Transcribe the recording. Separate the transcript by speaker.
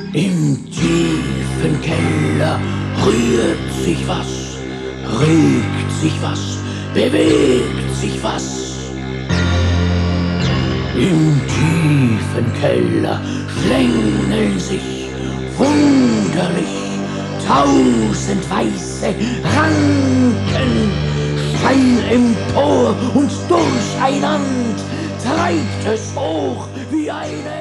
Speaker 1: Im tiefen Keller rührt sich was, regt sich was, bewegt sich was. Im tiefen Keller schlängeln sich wunderlich 1000 weiße Ranken, steil empor und durcheinander treibt es hoch wie eine